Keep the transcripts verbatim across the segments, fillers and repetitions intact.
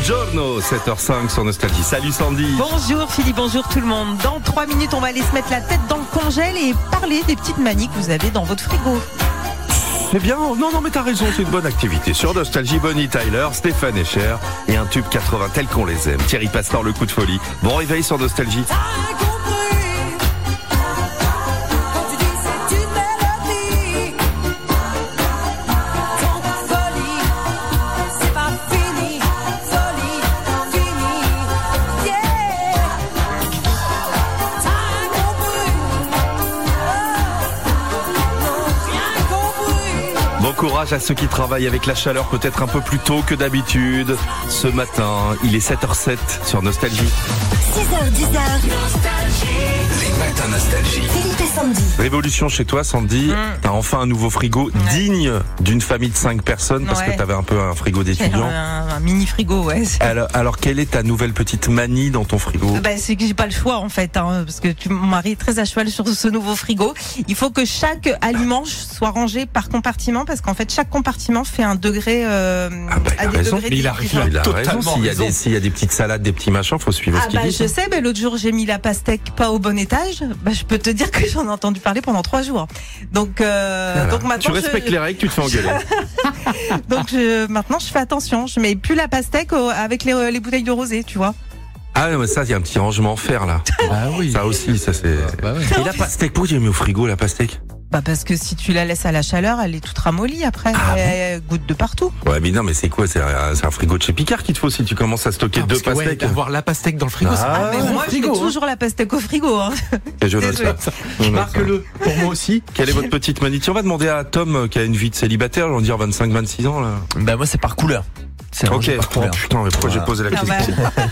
Buongiorno, sept heures cinq sur Nostalgie. Salut Sandy. Bonjour Philippe, bonjour tout le monde. Dans trois minutes, on va aller se mettre la tête dans le congèle et parler des petites manies que vous avez dans votre frigo. C'est bien, non, non, mais t'as raison, c'est une bonne activité. Sur Nostalgie, Bonnie Tyler, Stéphane Escher et un tube quatre-vingts tel qu'on les aime. Thierry Pastor, le coup de folie. Bon réveil sur Nostalgie. Courage à ceux qui travaillent avec la chaleur peut-être un peu plus tôt que d'habitude. Ce matin, il est sept heures sept sur Nostalgie. six heures dix. Les matins Nostalgie. Philippe et Sandy. Révolution chez toi, Sandy. Mmh. T'as enfin un nouveau frigo ouais. digne d'une famille de cinq personnes parce ouais. que t'avais un peu un frigo d'étudiant. Un, un mini frigo, ouais. Alors, alors, quelle est ta nouvelle petite manie dans ton frigo? Bah, c'est que j'ai pas le choix en fait, hein, parce que tu, mon mari est très à cheval sur ce nouveau frigo. Il faut que chaque aliment soit rangé par compartiment parce qu'en fait chaque compartiment fait un degré. Euh, ah bah, il a des raison. degrés mais il a, il a raison. S'il y a des, s'il y a des petites salades, des petits machins, faut suivre ah ce qu'il bah, dit. Je sais, bah, l'autre jour j'ai mis la pastèque pas au bon étage. Bah, je peux te dire que j'en ai entendu parler pendant trois jours. Donc, euh, voilà. donc maintenant tu respectes je... les règles, tu te fais engueuler. donc je, maintenant je fais attention. Je mets plus la pastèque au, avec les, les bouteilles de rosé, tu vois. Ah mais ça, il y a un petit rangement fer là. Ah oui. Ça aussi, ça c'est. Bah ouais. Et la pastèque, pourquoi tu mis au frigo la pastèque? Bah parce que si tu la laisses à la chaleur, elle est toute ramollie après, ah elle bon goûte de partout. Ouais mais non mais c'est quoi, c'est un, c'est un frigo de chez Picard qu'il te faut si tu commences à stocker ah, deux pastèques. Ouais, d'avoir la pastèque dans le frigo. Ah, c'est ah mais moi frigo, je mets toujours la pastèque au frigo. Hein. Et je note ça. Je marque-le pour moi aussi. Quelle est votre petite manie? On va demander à Tom qui a une vie de célibataire, on va dire vingt-cinq vingt-six ans là. Bah moi c'est par couleur. C'est ok, oh, putain, mais pourquoi voilà. j'ai posé la question?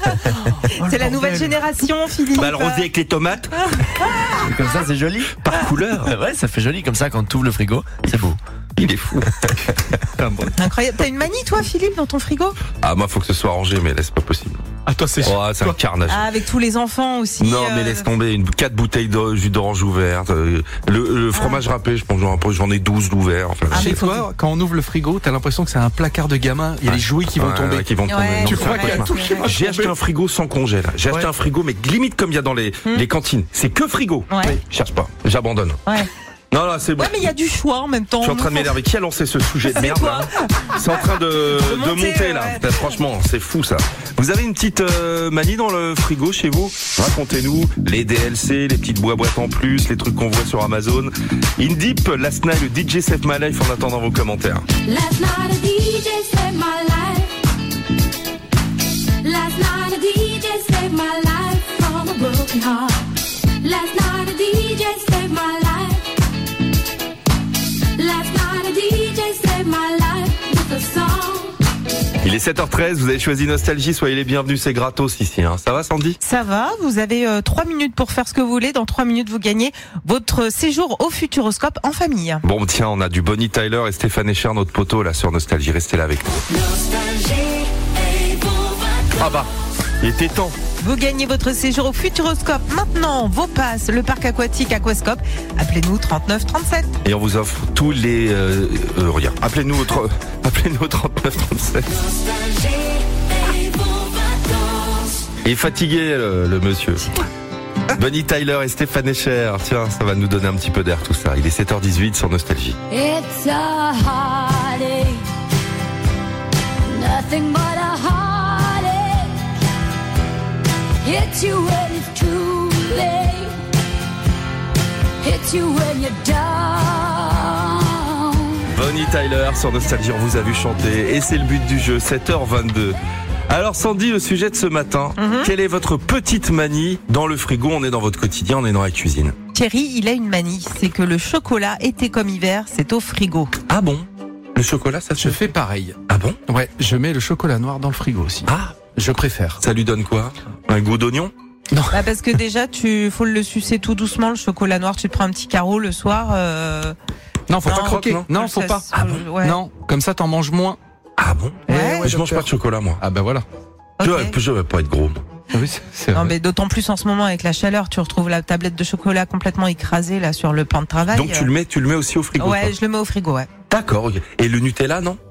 C'est la nouvelle génération, Philippe. Bah, le rosé avec les tomates. Comme ça, c'est joli. Par couleur. Ouais, ça fait joli comme ça quand tu ouvres le frigo. C'est beau. Il est fou. Incroyable. T'as une manie, toi, Philippe, dans ton frigo? Ah, moi, faut que ce soit rangé, mais là, c'est pas possible. Ah, toi, c'est oh, c'est un carnage. Ah, avec tous les enfants aussi. Non, euh... mais laisse tomber. Une, quatre bouteilles de jus d'orange ouvertes. Le, le fromage ah. râpé, je pense que j'en ai douze d'ouverts. Enfin, ah, chez toi, quand on ouvre le frigo, t'as l'impression que c'est un placard de gamin. Il y a les jouets qui vont ouais, tomber. Ouais, qui vont tomber. Ouais, tu crois qu'il y a tout qui va J'ai acheté un frigo sans congèle. J'ai acheté ouais. un frigo, mais limite comme il y a dans les, hum. les cantines. C'est que frigo. Ouais. Cherche pas. J'abandonne. Ouais. Non, là, c'est bon. Ouais, mais il y a du choix en même temps. Je suis en train de m'énerver. Qui a lancé ce sujet de merde là? C'est en train de, de, monter, de monter là. Ouais. Franchement, c'est fou ça. Vous avez une petite euh, manie dans le frigo chez vous? Racontez-nous les D L C, les petites boîtes en plus, les trucs qu'on voit sur Amazon. Indip, Last Night, le D J Save My Life en attendant vos commentaires. Last night a D J saved my life. Last night a D J saved my life from a broken heart. Last night a D J saved my life. Last night a D J saved my life with a song. Il est sept heures treize, vous avez choisi Nostalgie, soyez les bienvenus, c'est gratos ici. Hein. Ça va Sandy? Ça va, vous avez euh, trois minutes pour faire ce que vous voulez. Dans trois minutes, vous gagnez votre séjour au Futuroscope en famille. Bon tiens, on a du Bonnie Tyler et Stéphane Escher, notre poteau là sur Nostalgie, restez là avec nous. Ah bah, il était temps. Vous gagnez votre séjour au Futuroscope maintenant, vos passes, le parc aquatique Aquascope. Appelez-nous trente-neuf trente-sept. Et on vous offre tous les... Euh, euh, regarde, appelez-nous au, tr- appelez-nous au trente-neuf trente-sept. Il est fatigué le, le monsieur. Bonnie Tyler et Stéphane Escher. Tiens, ça va nous donner un petit peu d'air tout ça. Il est sept heures dix-huit sur Nostalgie. It's a heartache, nothing but a heartache. Hits you when it's too late. Hits you when you're down. Bonnie Tyler sur Nostalgie, on vous a vu chanter et c'est le but du jeu, sept heures vingt-deux. Alors Sandy, le sujet de ce matin, mm-hmm. quelle est votre petite manie dans le frigo? On est dans votre quotidien, on est dans la cuisine. Thierry, il a une manie, c'est que le chocolat, été comme hiver, c'est au frigo. Ah bon? Le chocolat, ça se Je fais pareil. Ah bon? Ouais, je mets le chocolat noir dans le frigo aussi. Ah, je préfère. Ça lui donne quoi? Un goût d'oignon? Non. Bah parce que déjà, tu faut le sucer tout doucement, le chocolat noir. Tu te prends un petit carreau le soir. Euh... Non, faut non, pas croquer. non, non faut ça, pas. Ah bon ouais. Non, comme ça, t'en manges moins. Ah bon? Ouais, ouais, je mange pas de chocolat, moi. Ah bah voilà. Okay. Je, je vais pas être gros. Oui, c'est, c'est non, vrai. mais d'autant plus en ce moment avec la chaleur, tu retrouves la tablette de chocolat complètement écrasée là sur le plan de travail. Donc tu le mets, tu le mets aussi au frigo? Ouais, quoi. je le mets au frigo, ouais. D'accord. Okay. Et le Nutella, non? Au frigo?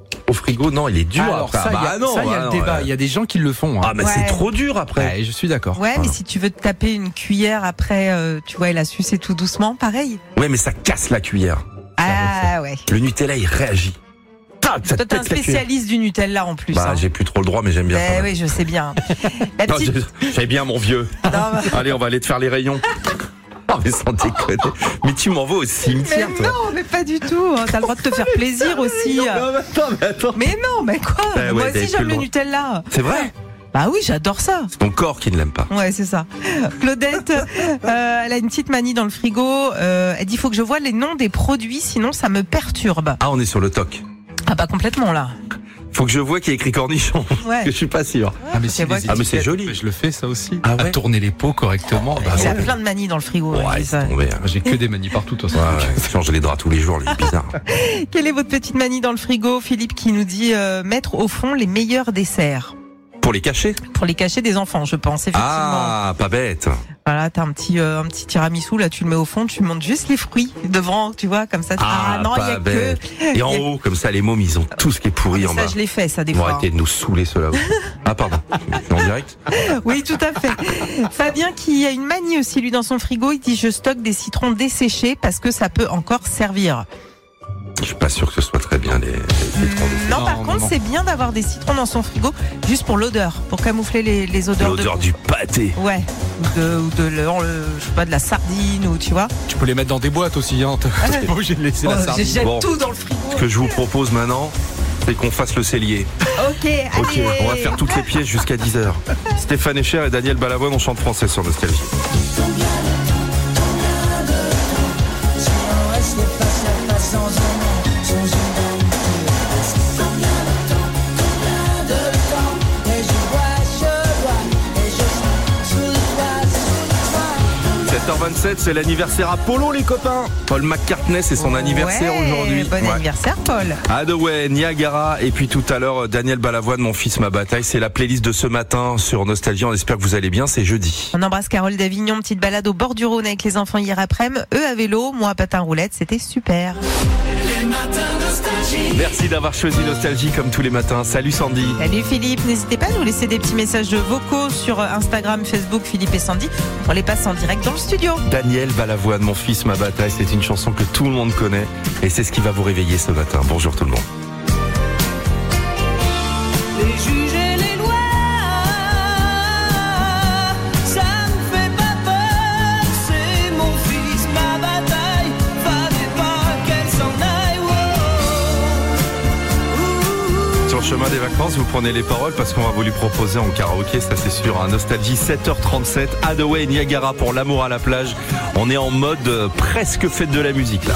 frigo, non, il est dur. Alors après. ça, il y a, bah, non, ça, il y a bah, le non, débat. ouais. Il y a des gens qui le font. Hein. Ah, mais Ouais. c'est trop dur après. Ouais, je suis d'accord. Ouais, mais Voilà. si tu veux te taper une cuillère après, euh, tu vois, et la sucer tout doucement, pareil. Ouais, mais ça casse la cuillère. Ah ouais. Le Nutella, il réagit. Tac, ça Toi, t'es un pète la cuillère. spécialiste du Nutella en plus. Bah, hein. j'ai plus trop le droit, mais j'aime bien. Eh quand même. oui, je sais bien. La Non, petite. je- Fais bien, mon vieux. Non, bah- Allez, on va aller te faire les rayons. Oh, mais sans déconner. Mais tu m'en vas au Mais cimetière, toi. non, mais pas du tout. hein. T'as le droit de te faire plaisir aussi. Non, mais attends, mais attends. Mais non, mais quoi Bah Moi ouais, t'avais aussi plus j'aime le le droit. Nutella. C'est vrai? Bah oui, j'adore ça. C'est ton corps qui ne l'aime pas. Ouais, c'est ça. Claudette, euh, elle a une petite manie dans le frigo. Euh, elle dit, faut que je vois les noms des produits, sinon ça me perturbe. Ah, on est sur le toc. Ah bah complètement là. Faut que je vois qu'il y a écrit cornichon. Ouais. Que je suis pas sûr. Ah mais, C'est si, vrai les que- Ah, mais c'est étiquettes, joli. Je le fais ça aussi. Ah ouais À tourner les pots correctement. Bah, Il a ouais. plein de manies dans le frigo. Ouais, elle dit ça. c'est tombé. hein. J'ai que des manies partout, toi. Ouais, ouais, il change les draps tous les jours, lui, bizarre. Quelle est votre petite manie dans le frigo, Philippe, qui nous dit euh, mettre au fond les meilleurs desserts Pour les cacher? pour les cacher des enfants, je pense effectivement. Ah, pas bête. Voilà, t'as un petit euh, un petit tiramisu là, tu le mets au fond, tu montes juste les fruits devant, tu vois, comme ça. Ah, non, il y pas a bête. que. Et en il y a- haut, comme ça, les mômes, ils ont tout ce qui est pourri Mais en ça, bas. je l'ai fait, ça des Bon, fois. arrêtez de nous saouler, ceux-là. Ah, pardon. Je suis en direct? Oui, tout à fait. Fabien, qui a une manie aussi, lui, dans son frigo, il dit je stocke des citrons desséchés parce que ça peut encore servir. Je suis pas sûr que ce soit très bien, les, les citrons. Non, Non, par non, contre, non. c'est bien d'avoir des citrons dans son frigo, juste pour l'odeur, pour camoufler les, les odeurs. L'odeur de... du pâté. Ouais, ou de, ou de, le- le- je sais pas, de la sardine, ou tu vois. Tu peux les mettre dans des boîtes aussi. Hein. T'es pas obligé de laisser la Oh, sardine. je jette Bon. tout dans le frigo. Ce que je vous propose maintenant, c'est qu'on fasse le cellier. Ok, allez. Ok, on va faire toutes les pièces jusqu'à dix heures. Stéphane Echer et Daniel Balavoine, on chante français sur Nostalgie. sept heures vingt-sept, c'est l'anniversaire Apollo, les copains. Paul McCartney, c'est son anniversaire Ouais, aujourd'hui. Bon Ouais. anniversaire, Paul. Hathaway, Niagara, et puis tout à l'heure, Daniel Balavoine, Mon fils, ma bataille. C'est la playlist de ce matin sur Nostalgie. On espère que vous allez bien, c'est jeudi. On embrasse Carole d'Avignon, petite balade au bord du Rhône avec les enfants hier après-midi. Eux à vélo, moi à patin roulette, c'était super. Merci d'avoir choisi Nostalgie comme tous les matins. Salut Sandy. Salut Philippe, n'hésitez pas à nous laisser des petits messages vocaux sur Instagram, Facebook, Philippe et Sandy. On les passe en direct dans le studio. Daniel Balavoine, Mon fils, ma bataille. C'est une chanson que tout le monde connaît et c'est ce qui va vous réveiller ce matin. Bonjour tout le monde. Les juges et les lois, ça me fait pas peur, c'est mon fils, ma bataille, fallait pas qu'elle s'en aille. Oh. Sur le chemin des vacances, vous prenez les paroles parce qu'on va vous lui proposer en karaoké, ça c'est sûr. Hein. Nostalgie, sept heures trente-sept, Hathaway et Niagara pour l'amour à la plage. On est en mode euh, presque fête de la musique là.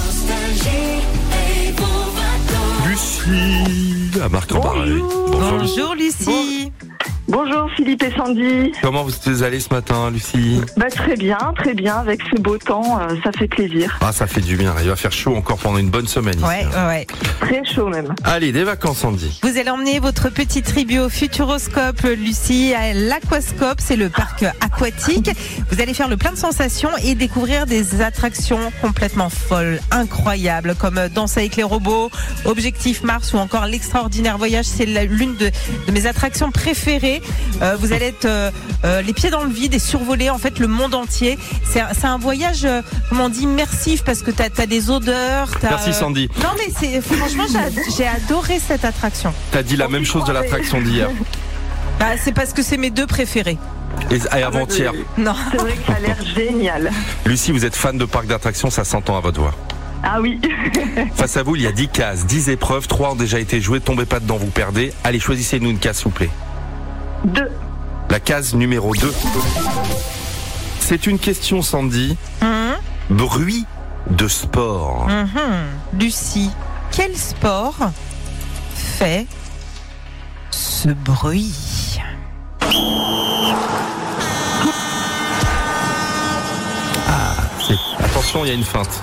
Lucie, à Marc en Bonjour. Bonjour. Bonjour Lucie. Bonjour Philippe et Sandy. Comment vous êtes allés ce matin, Lucie? Bah, très bien, très bien. Avec ce beau temps, euh, ça fait plaisir. Ah, ça fait du bien. Il va faire chaud encore pendant une bonne semaine. ici, Ouais, hein. ouais, ouais. Très chaud même. Allez, des vacances, Sandy. Vous allez emmener votre petit tribu au Futuroscope, Lucie, à l'Aquascope, c'est le parc aquatique. Vous allez faire le plein de sensations et découvrir des attractions complètement folles, incroyables, comme Danse avec les robots, Objectif Mars ou encore l'extraordinaire voyage. C'est la- l'une de, de mes attractions préférées. Euh, vous allez être euh, euh, les pieds dans le vide et survoler en fait le monde entier. C'est un, c'est un voyage, euh, comment on dit, immersif parce que t'as as des odeurs. t'as, Merci, euh, Sandy. Non mais c'est franchement j'ai- j'ai adoré cette attraction. T'as dit la même chose de l'attraction d'hier. Bah, c'est parce que c'est mes deux préférés. Et, et avant-hier. Non. C'est vrai que ça a l'air génial. Lucie, vous êtes fan de parcs d'attractions, ça s'entend à votre voix. Ah oui. Face à vous, il y a dix cases, dix épreuves, trois ont déjà été jouées, tombez pas dedans, vous perdez. Allez, choisissez-nous une case, s'il vous plaît. Deux. La case numéro deux. C'est une question, Sandy. Hum, Bruit de sport. hum, hum. Lucie, quel sport fait ce bruit? C'est- Attention, il y a une feinte.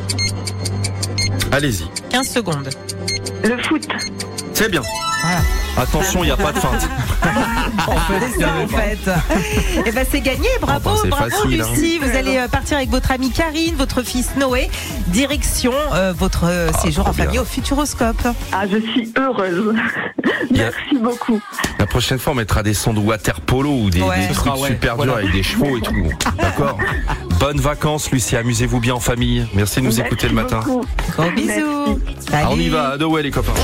Allez-y. quinze secondes. Le foot. C'est bien. Voilà. Attention, il n'y a pas de feinte. En fait, c'est ça, en fait. Et ben c'est gagné, bravo, Ah bah, c'est bravo facile, hein. Lucie. Vous allez euh, partir avec votre amie Karine, votre fils Noé, direction euh, votre euh, Ah, séjour trop en famille bien. au Futuroscope. Ah, je suis heureuse. Il y a- Merci beaucoup. La prochaine fois, on mettra des sons de water polo ou des, Ouais. des Ce trucs sera, ouais, super durs voilà. avec des chevaux et tout. D'accord. Bonnes vacances, Lucie. Amusez-vous bien en famille. Merci de nous Merci écouter le matin. beaucoup. Gros bisous. Salut. Ah, on y va. Adoway, les copains.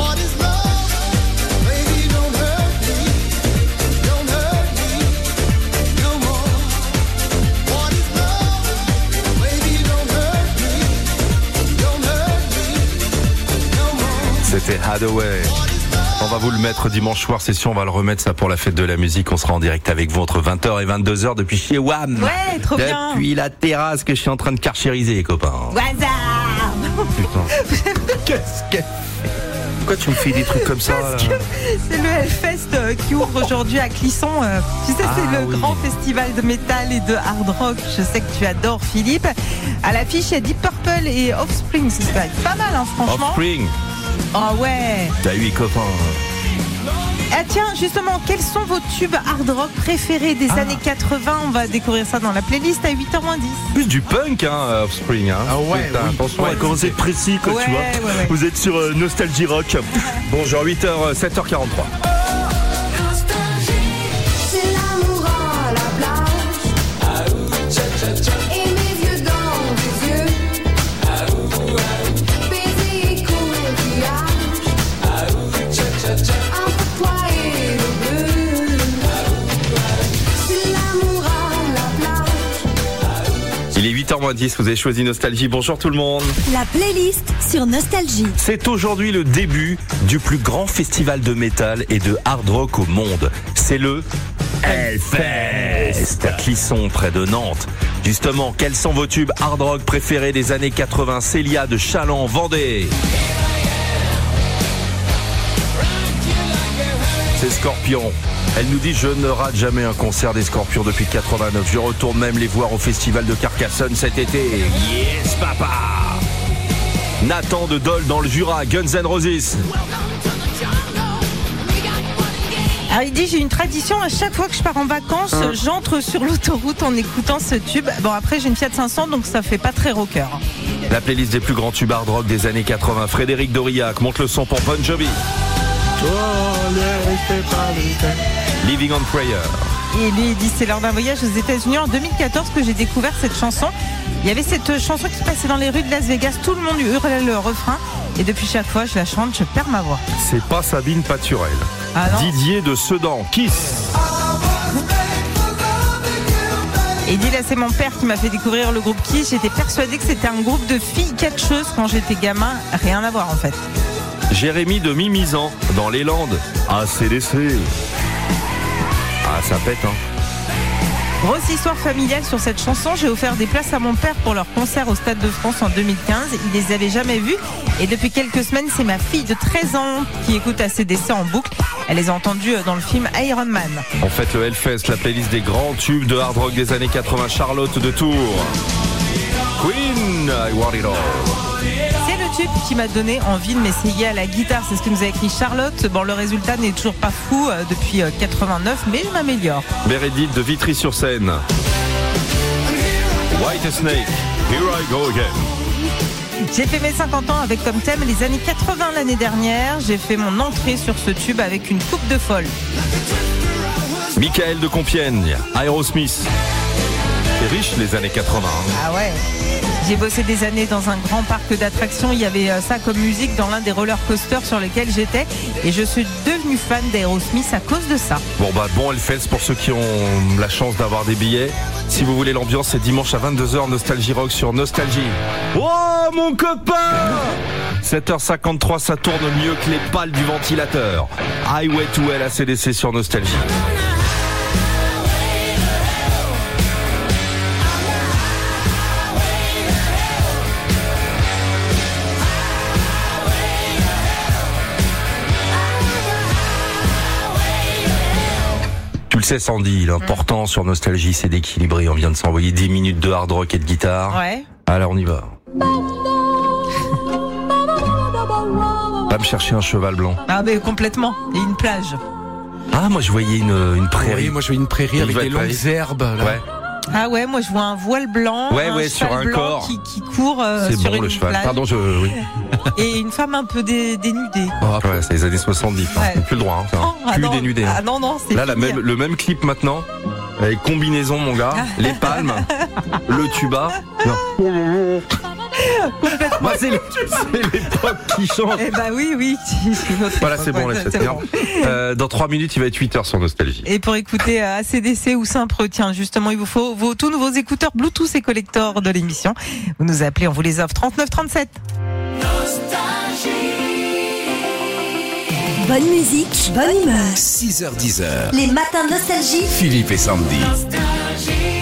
C'était Hadaway. On va vous le mettre dimanche soir, c'est sûr, on va le remettre ça pour la fête de la musique. On sera en direct avec vous entre vingt heures et vingt-deux heures depuis chez W A M. Ouais, trop bien. Depuis la terrasse que je suis en train de carchériser, les copains. Au hasard. Putain. Qu'est-ce qu'elle fait? Pourquoi tu me fais des trucs comme ça là C'est le Hellfest euh, qui ouvre aujourd'hui à Clisson. euh, Tu sais, Ah, c'est le oui. grand festival de métal et de hard rock. Je sais que tu adores, Philippe. À l'affiche, il y a Deep Purple et Offspring. C'est pas pas mal, hein, franchement. Offspring. Oh ouais. T'as eu les copains. Ah tiens, justement, quels sont vos tubes hard rock préférés des Ah. années quatre-vingts? On va découvrir ça dans la playlist à huit heures moins dix. Plus du punk, hein, Offspring. Hein. Ah ouais, Putain, oui. attention, Ouais, à commencer de précis, quoi, Ouais, tu vois. ouais, ouais. Vous êtes sur euh, Nostalgie Rock. Bonjour, huit heures, sept heures quarante-trois. C'est l'amour à la plage. Et mes yeux dans tes yeux. Baiser et coquillage. Entre toi et le bleu. C'est l'amour à la plage. Il est huit heures moins dix, vous avez choisi Nostalgie. Bonjour tout le monde. La playlist sur Nostalgie. C'est aujourd'hui le début du plus grand festival de métal et de hard rock au monde. C'est le Hellfest à Clisson, près de Nantes. Justement, quels sont vos tubes hard rock préférés des années quatre-vingts? Célia de Chaland, Vendée. C'est Scorpion. Elle nous dit: je ne rate jamais un concert des Scorpions depuis quatre-vingt-neuf. Je retourne même les voir au festival de Carcassonne cet été. Yes, papa. Nathan de Dole dans le Jura, Guns N' Roses. Alors il dit, j'ai une tradition, à chaque fois que je pars en vacances, Hein. j'entre sur l'autoroute en écoutant ce tube. Bon, après j'ai une Fiat cinq cents, donc ça fait pas très rocker. La playlist des plus grands tubes hard rock des années quatre-vingts. Frédéric Doriac monte le son pour Bon Jovi. Living on Prayer. Et lui, il dit, c'est lors d'un voyage aux États-Unis en deux mille quatorze que j'ai découvert cette chanson. Il y avait cette chanson qui passait dans les rues de Las Vegas, tout le monde hurlait le refrain. Et depuis chaque fois, je la chante, je perds ma voix. C'est pas Sabine Paturel. Ah non. Didier de Sedan, Kiss. Et il dit, là, c'est mon père qui m'a fait découvrir le groupe Kiss. J'étais persuadée que c'était un groupe de filles catcheuses quand j'étais gamin. Rien à voir, en fait. Jérémy de Mimizan dans les Landes. A C D C. Ah, ça pète, hein. Grosse histoire familiale sur cette chanson. J'ai offert des places à mon père pour leur concert au Stade de France en deux mille quinze. Il les avait jamais vus. Et depuis quelques semaines, c'est ma fille de treize ans qui écoute A C D C en boucle. Elle les a entendus dans le film Iron Man. En fait, le Hellfest, la playlist des grands tubes de hard rock des années quatre-vingts. Charlotte de Tours. Queen, I want it all. C'est le tube qui m'a donné envie de m'essayer à la guitare. C'est ce que nous a écrit Charlotte. Bon, le résultat n'est toujours pas fou euh, depuis euh, quatre-vingt-neuf, mais je m'améliore. Meredith de Vitry-sur-Seine. White Snake, here I go again. J'ai fait mes cinquante ans avec comme thème les années quatre-vingts l'année dernière. J'ai fait mon entrée sur ce tube avec une coupe de folle. Michael de Compiègne, Aerosmith. C'est riche les années quatre-vingts. hein. Ah ouais. J'ai bossé des années dans un grand parc d'attractions. Il y avait euh, ça comme musique dans l'un des roller coasters sur lesquels j'étais. Et je suis devenue fan d'Aerosmith à cause de ça. Bon bah bon Hellfest pour ceux qui ont la chance d'avoir des billets. Si vous voulez l'ambiance, c'est dimanche à vingt-deux heures, Nostalgie Rock sur Nostalgie. Oh mon copain, sept heures cinquante-trois, ça tourne mieux que les pales du ventilateur. Highway to Hell, A C D C sur Nostalgie. Tu le sais Sandy, l'important sur Nostalgie c'est d'équilibrer. On vient de s'envoyer dix minutes de hard rock et de guitare. Ouais. Alors on y va. Va me chercher un cheval blanc. Ah mais complètement. Et une plage. Ah, moi je voyais une, une prairie. Oui, moi je vois une prairie Il avec va des être longues prairie. herbes. Là. Ouais. Ah ouais, moi je vois un voile blanc, Ouais, un ouais, cheval sur un blanc corps. qui, qui court euh, C'est sur bon une le cheval. plage. Pardon, je. Oui. Et une femme un peu dé- dénudée. Oh, ouais, c'est les années soixante-dix. hein. Ouais. Plus le droit. Hein, ça. Oh, ah Plus non, dénudé. hein. Ah non, non, c'est Là, la fini. même, le même clip maintenant. Avec combinaison, mon gars. Les palmes. Le tuba. Non. Moi, c'est les- c'est l'époque qui change. Eh bah oui, oui. c'est notre Voilà, époque, c'est bon, ouais, laisse c'est faire. bon. Euh, dans trois minutes, il va être huit heures sur Nostalgie. Et pour écouter euh, A C D C ou Simpre, tiens, justement, il vous faut vos tous nouveaux écouteurs Bluetooth et collector de l'émission. Vous nous appelez, on vous les offre trente-neuf trente-sept. Bonne musique, bonne humeur. six heures dix. Les matins de Nostalgie. Philippe et Sandy. Nostalgie.